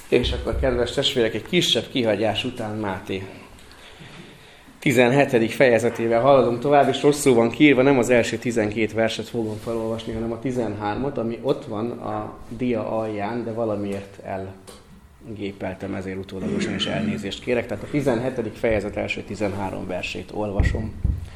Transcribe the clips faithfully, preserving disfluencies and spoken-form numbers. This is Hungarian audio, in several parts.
És akkor, kedves testvérek, egy kisebb kihagyás után Máté tizenhetedik fejezetével haladunk tovább, és rosszul van kiírva, nem az első tizenkét verset fogom felolvasni, hanem a tizenhármat, ami ott van a dia alján, de valamiért elgépeltem, ezért utólagosan is elnézést kérek. Tehát a tizenhetedik fejezet első tizenhárom versét olvasom.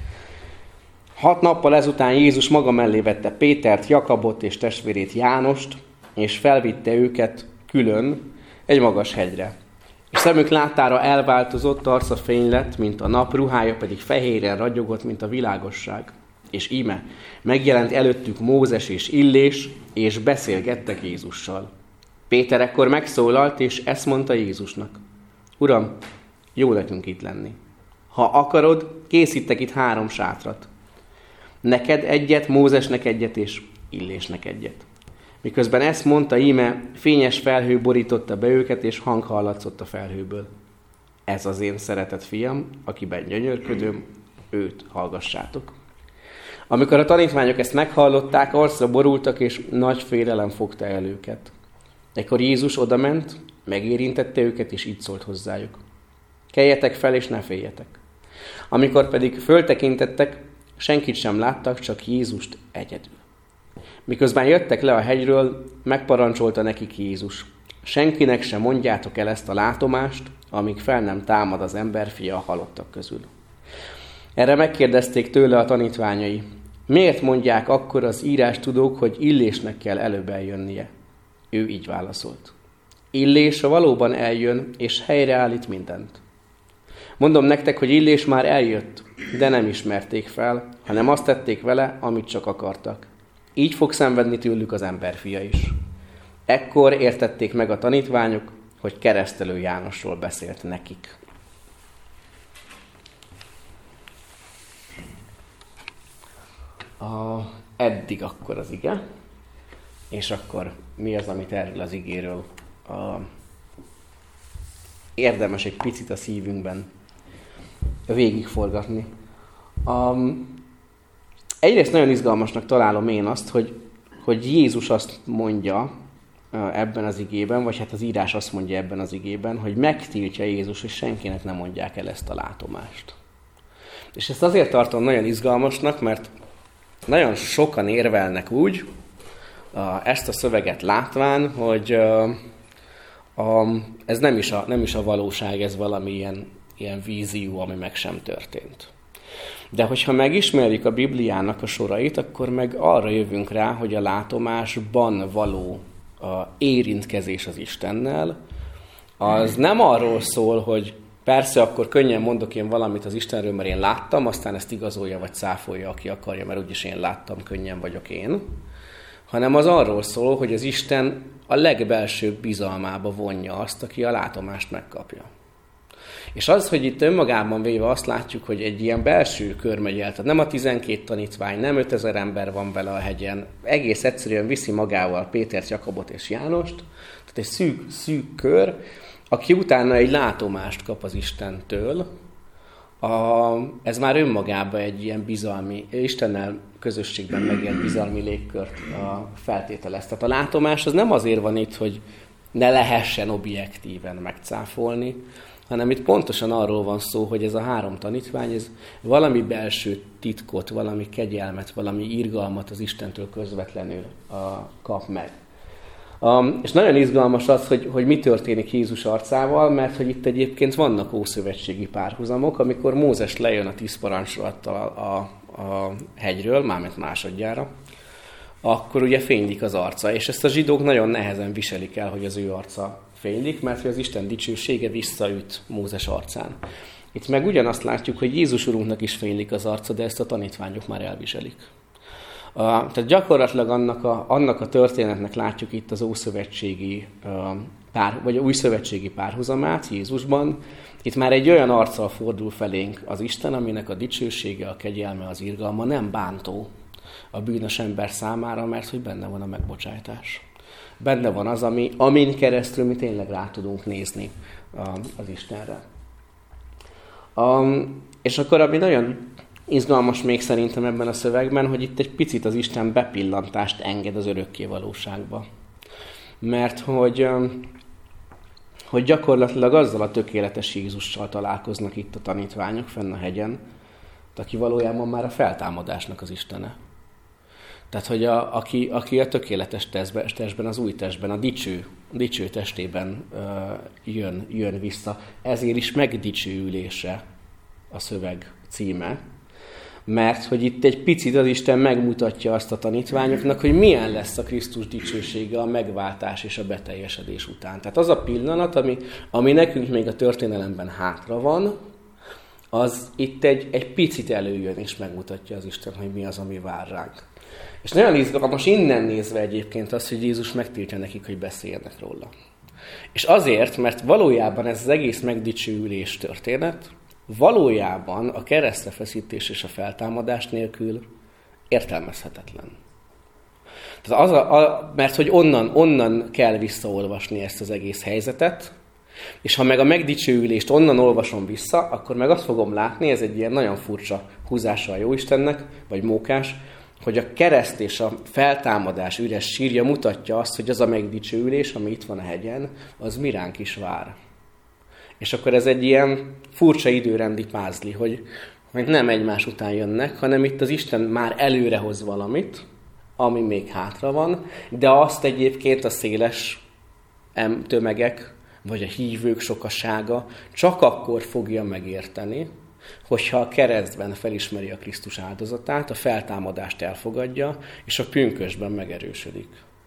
Hat nappal ezután Jézus maga mellé vette Pétert, Jakabot és testvérét Jánost, és felvitte őket külön egy magas hegyre. És szemük láttára elváltozott, arca fény lett, mint a nap, ruhája pedig fehéren ragyogott, mint a világosság. És íme, megjelent előttük Mózes és Illés, és beszélgettek Jézussal. Péter ekkor megszólalt, és ezt mondta Jézusnak: Uram, jó nekünk itt lenni. Ha akarod, készítek itt három sátrat. Neked egyet, Mózesnek egyet, és Illésnek egyet. Miközben ezt mondta, íme fényes felhő borította be őket, és hang hallatszott a felhőből. Ez az én szeretett fiam, akiben gyönyörködöm, őt hallgassátok. Amikor a tanítványok ezt meghallották, arcra borultak, és nagy félelem fogta el őket. Ekkor Jézus odament, megérintette őket, és így szólt hozzájuk: Keljetek fel, és ne féljetek. Amikor pedig föltekintettek, senkit sem láttak, csak Jézust egyedül. Miközben jöttek le a hegyről, megparancsolta nekik Jézus: Senkinek sem mondjátok el ezt a látomást, amíg fel nem támad az emberfia a halottak közül. Erre megkérdezték tőle a tanítványai: Miért mondják akkor az írástudók, hogy Illésnek kell előbb eljönnie? Ő így válaszolt: Illés valóban eljön, és helyreállít mindent. Mondom nektek, hogy Illés már eljött, de nem ismerték fel, hanem azt tették vele, amit csak akartak. Így fog szenvedni tőlük az emberfia is. Ekkor értették meg a tanítványok, hogy Keresztelő Jánosról beszélt nekik. A, eddig akkor az ige, és akkor mi az, amit erről az igéről a, érdemes egy picit a szívünkben végigforgatni. A, egyrészt nagyon izgalmasnak találom én azt, hogy, hogy Jézus azt mondja ebben az igében, vagy hát az írás azt mondja ebben az igében, hogy megtiltja Jézus, hogy senkinek nem mondják el ezt a látomást. És ezt azért tartom nagyon izgalmasnak, mert nagyon sokan érvelnek úgy, ezt a szöveget látván, hogy ez nem is a, nem is a valóság, ez valami ilyen, ilyen vízió, ami meg sem történt. De hogyha megismerjük a Bibliának a sorait, akkor meg arra jövünk rá, hogy a látomásban való a érintkezés az Istennel, az nem arról szól, hogy persze akkor könnyen mondok én valamit az Istenről, mert én láttam, aztán ezt igazolja vagy cáfolja, aki akarja, mert úgyis én láttam, könnyen vagyok én, hanem az arról szól, hogy az Isten a legbelsőbb bizalmába vonja azt, aki a látomást megkapja. És az, hogy itt önmagában véve azt látjuk, hogy egy ilyen belső kör megy el, tehát nem a tizenkét tanítvány, nem ötezer ember van vele a hegyen, egész egyszerűen viszi magával Pétert, Jakabot és Jánost, tehát egy szűk, szűk kör, aki utána egy látomást kap az Istentől, a, ez már önmagában egy ilyen bizalmi, Istennel közösségben megélt bizalmi légkört a feltételez. Tehát a látomás az nem azért van itt, hogy ne lehessen objektíven megcáfolni, hanem itt pontosan arról van szó, hogy ez a három tanítvány, ez valami belső titkot, valami kegyelmet, valami irgalmat az Istentől közvetlenül a, kap meg. Um, és nagyon izgalmas az, hogy, hogy mi történik Jézus arcával, mert hogy itt egyébként vannak ószövetségi párhuzamok, amikor Mózes lejön a tíz parancsolattal a, a, a hegyről, mármint másodjára, akkor ugye fénylik az arca, és ezt a zsidók nagyon nehezen viselik el, hogy az ő arca fénylik, mert hogy az Isten dicsősége visszaüt Mózes arcán. Itt meg ugyanazt látjuk, hogy Jézus Urunknak is fénylik az arca, de ezt a tanítványok már elviselik. Uh, tehát gyakorlatilag annak a, annak a történetnek látjuk itt az ószövetségi, uh, pár, vagy új szövetségi párhuzamát Jézusban. Itt már egy olyan arccal fordul felénk az Isten, aminek a dicsősége, a kegyelme, az irgalma nem bántó a bűnös ember számára, mert hogy benne van a megbocsájtás. Benne van az, ami, amin keresztül mi tényleg rá tudunk nézni uh, az Istenre. Um, és akkor ami nagyon izgalmas még szerintem ebben a szövegben, hogy itt egy picit az Isten bepillantást enged az örökké valóságba. Mert hogy hogy gyakorlatilag azzal a tökéletes Jézussal találkoznak itt a tanítványok fenn a hegyen, aki valójában már a feltámadásnak az istene. Tehát, hogy a, aki, aki a tökéletes testben, testben, az új testben, a dicső, dicső testében uh, jön, jön vissza. Ezért is megdicsőülése a szöveg címe. Mert hogy itt egy picit az Isten megmutatja azt a tanítványoknak, hogy milyen lesz a Krisztus dicsősége a megváltás és a beteljesedés után. Tehát az a pillanat, ami, ami nekünk még a történelemben hátra van, az itt egy, egy picit előjön és megmutatja az Isten, hogy mi az, ami vár ránk. És nagyon izgalmas innen nézve egyébként az, hogy Jézus megtiltja nekik, hogy beszéljenek róla. És azért, mert valójában ez az egész megdicsőülés történet, valójában a keresztre feszítés és a feltámadás nélkül értelmezhetetlen. Tehát az a, a, mert hogy onnan, onnan kell visszaolvasni ezt az egész helyzetet, és ha meg a megdicsőülést onnan olvasom vissza, akkor meg azt fogom látni, ez egy ilyen nagyon furcsa húzása a Jóistennek, vagy mókás, hogy a kereszt és a feltámadás üres sírja mutatja azt, hogy az a megdicsőülés, ami itt van a hegyen, az mi ránk is vár. És akkor ez egy ilyen furcsa időrendi pázli, hogy, hogy nem egymás után jönnek, hanem itt az Isten már előrehoz valamit, ami még hátra van, de azt egyébként a széles tömegek, vagy a hívők sokasága csak akkor fogja megérteni, hogyha a keresztben felismeri a Krisztus áldozatát, a feltámadást elfogadja, és a pünkösdben megerősödik.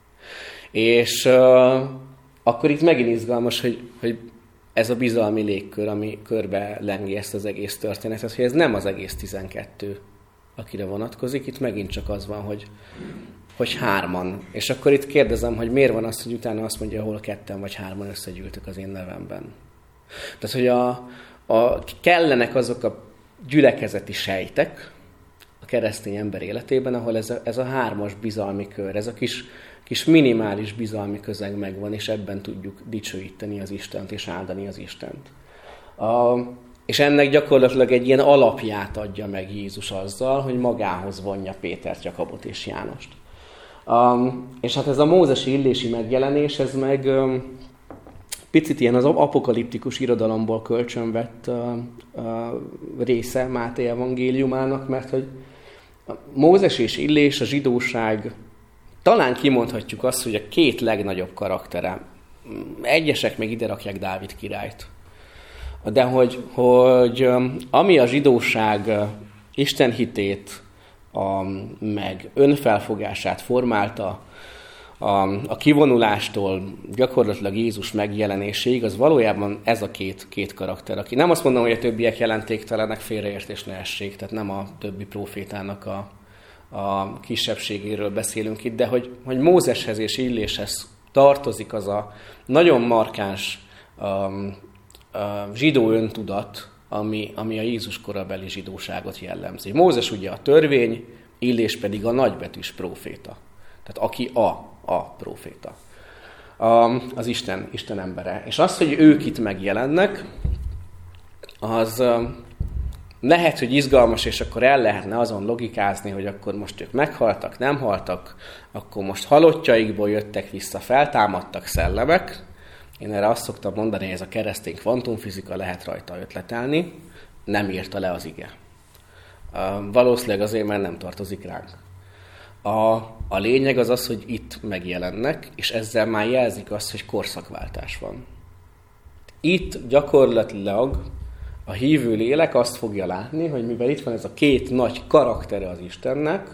És uh, akkor itt megint izgalmas, hogy, hogy ez a bizalmi légkör, ami körbe lengi ezt az egész történetet, hogy ez nem az egész tizenkettő, akire vonatkozik, itt megint csak az van, hogy, hogy hárman. És akkor itt kérdezem, hogy miért van az, hogy utána azt mondja, ahol ketten vagy hárman összegyűltek az én nevemben. Tehát, hogy a, a, kellenek azok a gyülekezeti sejtek a keresztény ember életében, ahol ez a, ez a hármas bizalmi kör, ez a kis, kis minimális bizalmi közeg megvan, és ebben tudjuk dicsőíteni az Istent, és áldani az Istent. A, és ennek gyakorlatilag egy ilyen alapját adja meg Jézus azzal, hogy magához vonja Pétert, Jakabot és Jánost. Um, és hát ez a mózesi illési megjelenés, ez meg um, picit ilyen az apokaliptikus irodalomból kölcsönvett uh, uh, része Máté evangéliumának, mert hogy Mózes és Illés, a zsidóság, talán kimondhatjuk azt, hogy a két legnagyobb karaktere. Egyesek meg ide rakják Dávid királyt. De hogy, hogy um, ami a zsidóság uh, istenhitét, a, meg önfelfogását formálta a, a kivonulástól gyakorlatilag Jézus megjelenéséig, az valójában ez a két, két karakter, aki nem azt mondom, hogy a többiek jelentéktelenek, félreértés ne essék, tehát nem a többi prófétának a, a kisebbségéről beszélünk itt, de hogy, hogy Mózeshez és Illéshez tartozik az a nagyon markáns a, a zsidó öntudat, Ami, ami a Jézus korabeli zsidóságot jellemzi. Mózes ugye a törvény, Illés pedig a nagybetűs próféta. Tehát aki a, a próféta. A, az Isten, Isten embere. És az, hogy ők itt megjelennek, az lehet, hogy izgalmas, és akkor el lehetne azon logikázni, hogy akkor most ők meghaltak, nem haltak, akkor most halottjaikból jöttek vissza, feltámadtak szellemek. Én erre azt szoktam mondani, hogy ez a keresztény kvantumfizika, lehet rajta ötletelni, nem írta le az ige. Uh, valószínűleg azért, mert nem tartozik ránk. A, a lényeg az az, hogy itt megjelennek, és ezzel már jelzik azt, hogy korszakváltás van. Itt gyakorlatilag a hívő lélek azt fogja látni, hogy mivel itt van ez a két nagy karaktere az Istennek,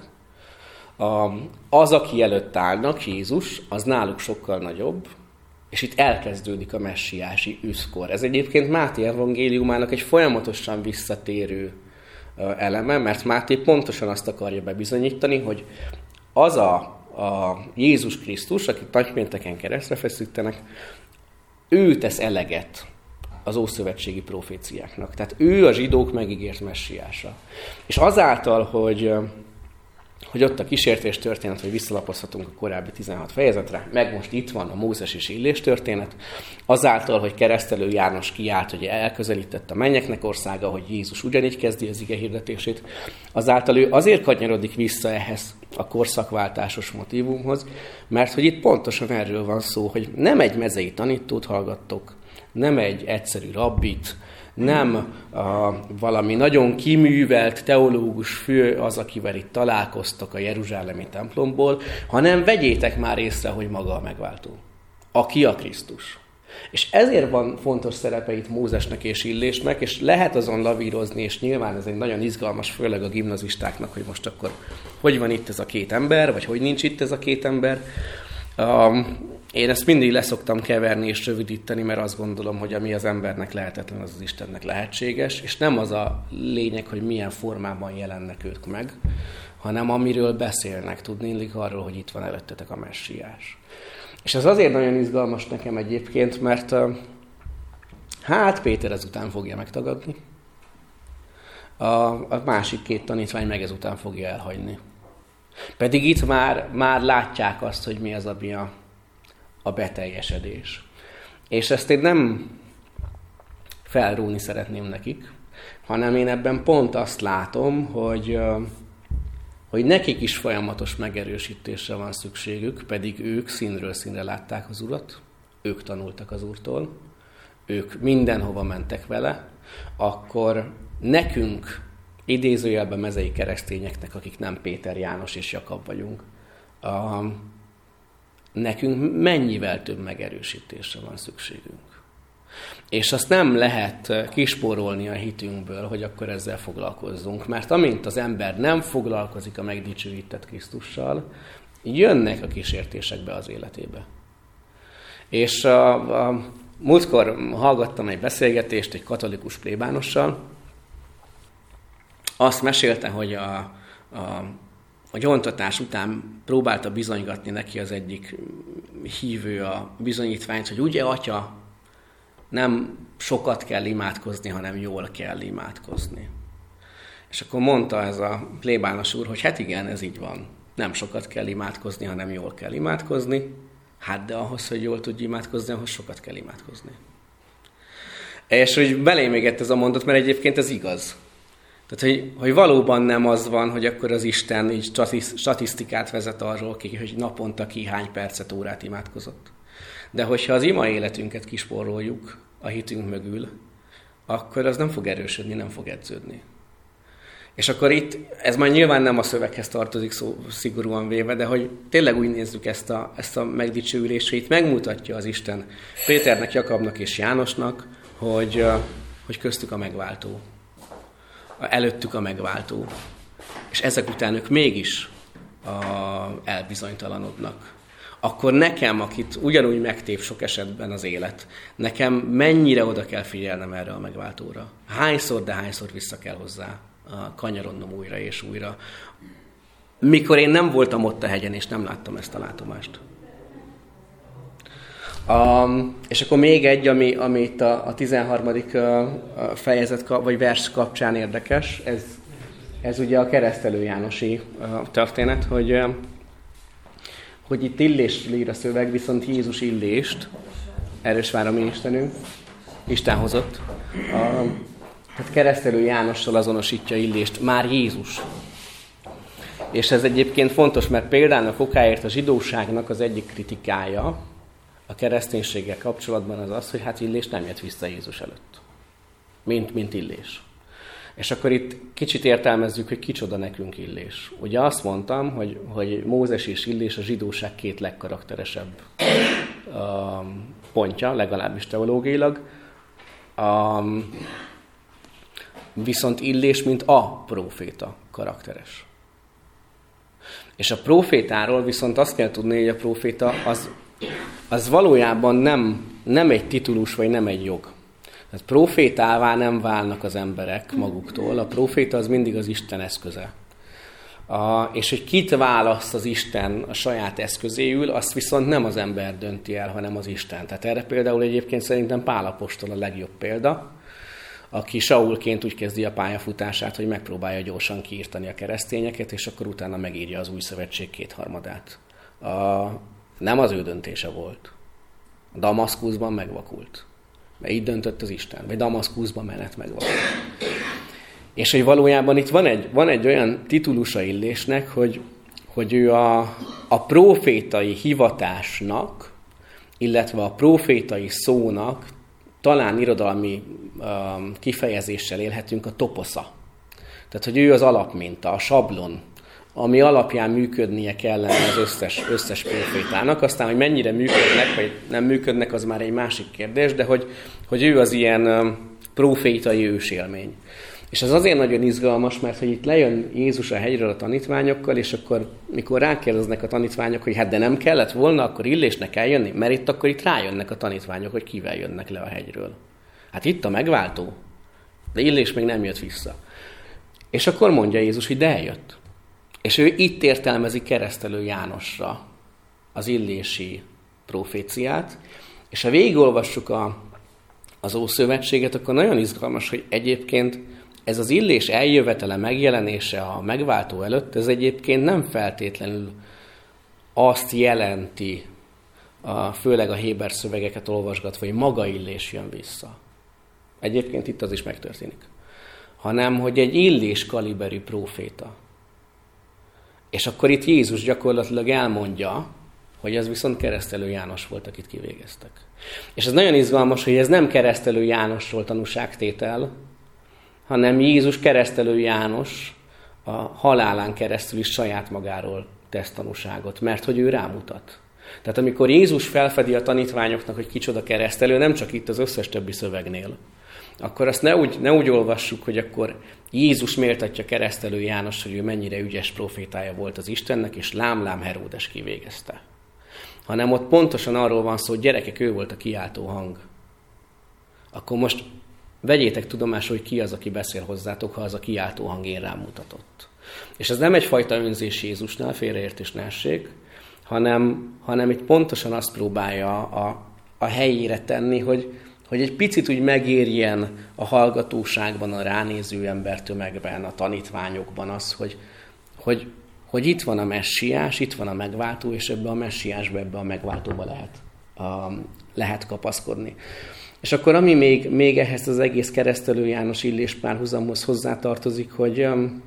az, aki előtt állnak, Jézus, az náluk sokkal nagyobb, és itt elkezdődik a messiási őszkor. Ez egyébként Máté evangéliumának egy folyamatosan visszatérő eleme, mert Máté pontosan azt akarja bebizonyítani, hogy az a, a Jézus Krisztus, akit nagypénteken keresztre feszítenek, ő tesz eleget az ószövetségi proféciáknak. Tehát ő a zsidók megígért messiása. És azáltal, hogy... hogy ott a kísértés történet, hogy visszalapozhatunk a korábbi tizenhat fejezetre, meg most itt van a Mózes és Illés történet, azáltal, hogy keresztelő János kiállt, hogy elközelített a mennyeknek országa, hogy Jézus ugyanígy kezdi az ige hirdetését, azáltal ő azért kanyarodik vissza ehhez a korszakváltásos motívumhoz, mert hogy itt pontosan erről van szó, hogy nem egy mezei tanítót hallgattok, nem egy egyszerű rabbit, nem a, valami nagyon kiművelt teológus fő az, akivel itt találkoztak a jeruzsálemi templomból, hanem vegyétek már észre, hogy maga a megváltó. Aki a Krisztus. És ezért van fontos szerepe itt Mózesnek és Illésnek, és lehet azon lavírozni, és nyilván ez egy nagyon izgalmas, főleg a gimnazistáknak, hogy most akkor hogy van itt ez a két ember, vagy hogy nincs itt ez a két ember. Um, én ezt mindig leszoktam keverni és rövidíteni, mert azt gondolom, hogy ami az embernek lehetetlen, az az Istennek lehetséges, és nem az a lényeg, hogy milyen formában jelennek ők meg, hanem amiről beszélnek, tudnélik arról, hogy itt van előttetek a messiás. És ez azért nagyon izgalmas nekem egyébként, mert hát Péter ezután fogja megtagadni, a, a másik két tanítvány meg ezután fogja elhagyni. Pedig itt már, már látják azt, hogy mi az, ami a, a beteljesedés. És ezt én nem felrúni szeretném nekik, hanem én ebben pont azt látom, hogy, hogy nekik is folyamatos megerősítésre van szükségük, pedig ők színről színre látták az Urat, ők tanultak az Úrtól, ők mindenhova mentek vele, akkor nekünk, idézőjelben mezei keresztényeknek, akik nem Péter, János és Jakab vagyunk, a, nekünk mennyivel több megerősítésre van szükségünk. És azt nem lehet kispórolni a hitünkből, hogy akkor ezzel foglalkozzunk, mert amint az ember nem foglalkozik a megdicsőített Krisztussal, jönnek a kísértések be az életébe. És a, a múltkor hallgattam egy beszélgetést egy katolikus plébánossal. Azt mesélte, hogy a, a, a gyóntatás után próbálta bizonygatni neki az egyik hívő a bizonyítványt, hogy ugye, atya, nem sokat kell imádkozni, hanem jól kell imádkozni. És akkor mondta ez a plébános úr, hogy hát igen, ez így van. Nem sokat kell imádkozni, hanem jól kell imádkozni. Hát de ahhoz, hogy jól tudj imádkozni, ahhoz sokat kell imádkozni. És hogy belém égett ez a mondat, mert egyébként ez igaz. Tehát, hogy, hogy valóban nem az van, hogy akkor az Isten így statisztikát vezet arról, hogy naponta ki hány percet, órát imádkozott. De hogyha az ima életünket kispóroljuk a hitünk mögül, akkor az nem fog erősödni, nem fog edződni. És akkor itt, ez már nyilván nem a szöveghez tartozik szó, szigorúan véve, de hogy tényleg úgy nézzük ezt a, ezt a megdicsőülést, hogy itt megmutatja az Isten Péternek, Jakabnak és Jánosnak, hogy, hogy köztük a megváltó. Előttük a megváltó. És ezek után ők mégis a, elbizonytalanodnak. Akkor nekem, akit ugyanúgy megtép sok esetben az élet, nekem mennyire oda kell figyelnem erre a megváltóra. Hányszor, de hányszor vissza kell hozzá kanyarodnom újra és újra. Mikor én nem voltam ott a hegyen, és nem láttam ezt a látomást. Um, és akkor még egy, ami, ami itt a, a tizenharmadik fejezet vagy vers kapcsán érdekes, ez, ez ugye a keresztelő Jánosi történet, hogy, hogy itt Illésről ír a szöveg, viszont Jézus Illést, erős vár a mi Istenünk, Isten hozott. A, tehát keresztelő Jánossal azonosítja Illést már Jézus. És ez egyébként fontos, mert például okáért a zsidóságnak az egyik kritikája a kereszténységgel kapcsolatban az az, hogy hát Illés nem jött vissza Jézus előtt. Mint, mint Illés. És akkor itt kicsit értelmezzük, hogy kicsoda nekünk Illés. Ugye azt mondtam, hogy, hogy Mózes és Illés a zsidóság két legkarakteresebb um, pontja, legalábbis teológiailag. Um, viszont Illés, mint a próféta karakteres. És a prófétáról viszont azt kell tudni, hogy a próféta az, az valójában nem, nem egy titulus, vagy nem egy jog. Tehát prófétává nem válnak az emberek maguktól. A próféta az mindig az Isten eszköze. A, és hogy kit választ az Isten a saját eszközéül, azt viszont nem az ember dönti el, hanem az Isten. Tehát erre például egyébként szerintem Pál apostol a legjobb példa, aki Saulként úgy kezdi a pályafutását, hogy megpróbálja gyorsan kiírtani a keresztényeket, és akkor utána megírja az új szövetség kétharmadát. A, nem az ő döntése volt. Damaszkuszban megvakult. Mert így döntött az Isten. Vagy Damaszkuszban menet megvakult. És hogy valójában itt van egy, van egy olyan titulusa Illésnek, hogy, hogy ő a, a prófétai hivatásnak, illetve a prófétai szónak talán irodalmi um, kifejezéssel élhetünk, a toposza. Tehát, hogy ő az alapminta, a sablon, ami alapján működnie kellene az összes, összes profétának. Aztán, hogy mennyire működnek, vagy nem működnek, az már egy másik kérdés, de hogy, hogy ő az ilyen um, profétai ősélmény. És ez azért nagyon izgalmas, mert hogy itt lejön Jézus a hegyről a tanítványokkal, és akkor, mikor rákérdeznek a tanítványok, hogy hát de nem kellett volna, akkor Illésnek kell jönni, mert itt akkor itt rájönnek a tanítványok, hogy kivel jönnek le a hegyről. Hát itt a megváltó, de Illés még nem jött vissza. És akkor mondja Jézus, hogy de eljött. És ő itt értelmezi Keresztelő Jánosra az illési proféciát, és ha végigolvassuk a, az Ószövetséget, akkor nagyon izgalmas, hogy egyébként ez az Illés eljövetele, megjelenése a megváltó előtt, ez egyébként nem feltétlenül azt jelenti, a, főleg a héber szövegeket olvasgatva, hogy maga Illés jön vissza. Egyébként itt az is megtörténik. Hanem, hogy egy Illés kaliberű próféta. És akkor itt Jézus gyakorlatilag elmondja, hogy ez viszont Keresztelő János volt, akit kivégeztek. És ez nagyon izgalmas, hogy ez nem Keresztelő Jánosról tanúságtétel, hanem Jézus Keresztelő János a halálán keresztül is saját magáról tesz tanúságot, mert hogy ő rámutat. Tehát amikor Jézus felfedi a tanítványoknak, hogy kicsoda keresztelő, nem csak itt az összes többi szövegnél, akkor azt ne úgy, ne úgy olvassuk, hogy akkor Jézus méltatja Keresztelő János, hogy ő mennyire ügyes profétája volt az Istennek, és lám-lám Heródes kivégezte. Hanem ott pontosan arról van szó, hogy gyerekek, ő volt a kiáltó hang. Akkor most vegyétek tudomásul, hogy ki az, aki beszél hozzátok, ha az a kiáltó hang én rám mutatott. És ez nem egyfajta önzés Jézusnál, félreértés ne essék, hanem, hanem itt pontosan azt próbálja a, a helyére tenni, hogy, hogy egy picit úgy megérjen a hallgatóságban, a ránéző embertömegben, a tanítványokban az, hogy, hogy, hogy itt van a messiás, itt van a megváltó, és ebbe a messiásba, ebbe a megváltóba lehet, a, lehet kapaszkodni. És akkor ami még, még ehhez az egész Keresztelő János Illés párhuzamhoz hozzátartozik, hogy,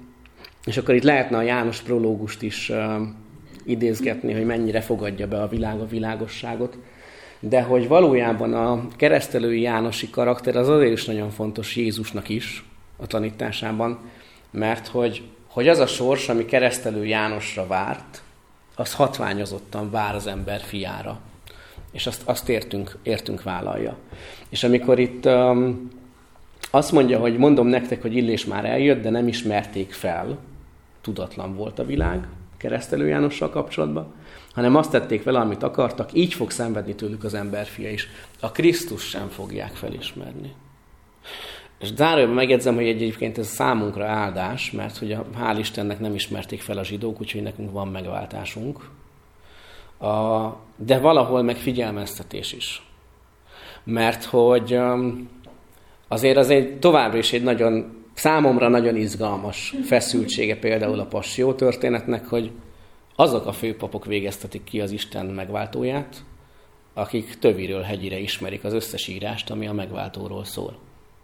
és akkor itt lehetne a János prológust is idézgetni, hogy mennyire fogadja be a világ a világosságot, de hogy valójában a keresztelő jánosi karakter az azért is nagyon fontos Jézusnak is a tanításában, mert hogy, hogy az a sors, ami Keresztelő Jánosra várt, az hatványozottan vár az ember fiára. És azt, azt értünk, értünk vállalja. És amikor itt um, azt mondja, hogy mondom nektek, hogy Illés már eljött, de nem ismerték fel, tudatlan volt a világ Keresztelő Jánossal kapcsolatban, hanem azt tették vele, amit akartak, így fog szenvedni tőlük az emberfia is. A Krisztus sem fogják felismerni. És zárójelben megjegyzem, hogy egyébként ez számunkra áldás, mert hogy a, hál' Istennek nem ismerték fel a zsidók, úgyhogy nekünk van megváltásunk. A, de valahol meg figyelmeztetés is. Mert hogy azért az egy továbbra is egy nagyon, számomra nagyon izgalmas feszültsége például a Passzió történetnek, hogy azok a főpapok végeztetik ki az Isten megváltóját, akik töviről hegyire ismerik az összes írást, ami a megváltóról szól.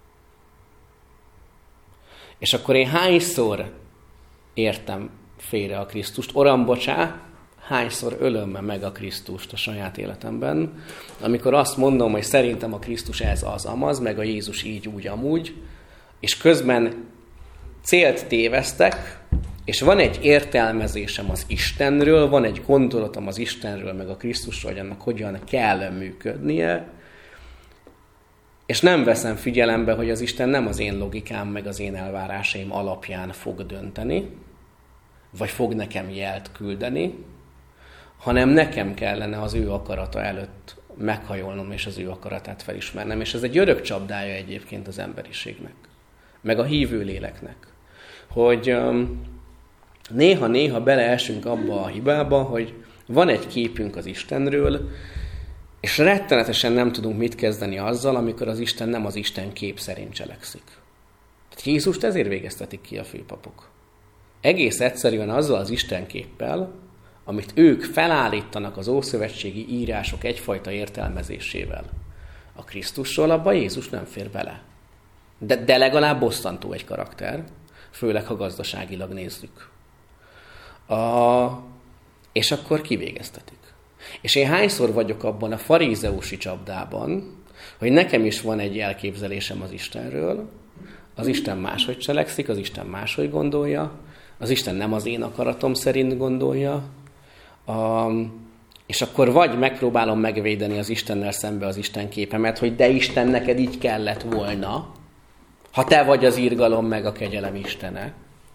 És akkor én hányszor értem félre a Krisztust, oram bocsá, hányszor ölöm meg a Krisztust a saját életemben, amikor azt mondom, hogy szerintem a Krisztus ez az amaz, meg a Jézus így úgy amúgy, és közben célt tévesztek, és van egy értelmezésem az Istenről, van egy gondolatom az Istenről, meg a Krisztusról, hogy annak hogyan kell működnie, és nem veszem figyelembe, hogy az Isten nem az én logikám, meg az én elvárásaim alapján fog dönteni, vagy fog nekem jelt küldeni, hanem nekem kellene az ő akarata előtt meghajolnom, és az ő akaratát felismernem. És ez egy örök csapdája egyébként az emberiségnek, meg a hívő léleknek, hogy um, néha-néha beleesünk abba a hibába, hogy van egy képünk az Istenről, és rettenetesen nem tudunk mit kezdeni azzal, amikor az Isten nem az Isten kép szerint cselekszik. Tehát Jézust ezért végeztetik ki a főpapok. Egész egyszerűen azzal az Isten képpel, amit ők felállítanak az ószövetségi írások egyfajta értelmezésével. A Krisztusról abban Jézus nem fér bele. De, de legalább bosszantó egy karakter, főleg ha gazdaságilag nézzük. A, és akkor kivégeztetik. És én hányszor vagyok abban a farízeusi csapdában, Hogy nekem is van egy elképzelésem az Istenről, az Isten máshogy cselekszik, az Isten máshogy gondolja, az Isten nem az én akaratom szerint gondolja, um, és akkor vagy megpróbálom megvédeni az Istennel szembe az Isten képemet, hogy de Isten, neked így kellett volna, ha te vagy az irgalom meg a kegyelem Istene.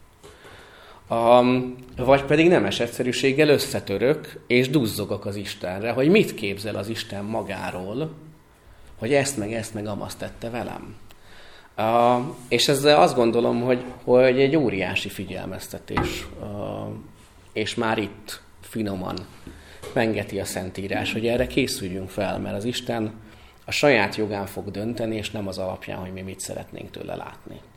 Um, vagy pedig nemes egyszerűséggel összetörök, és duzzogok az Istenre, hogy mit képzel az Isten magáról, hogy ezt meg ezt meg amazt tette velem. Uh, és ezzel azt gondolom, hogy, hogy egy óriási figyelmeztetés, uh, és már itt finoman pengeti a Szentírás, hogy erre készüljünk fel, mert az Isten a saját jogán fog dönteni, és nem az alapján, hogy mi mit szeretnénk tőle látni.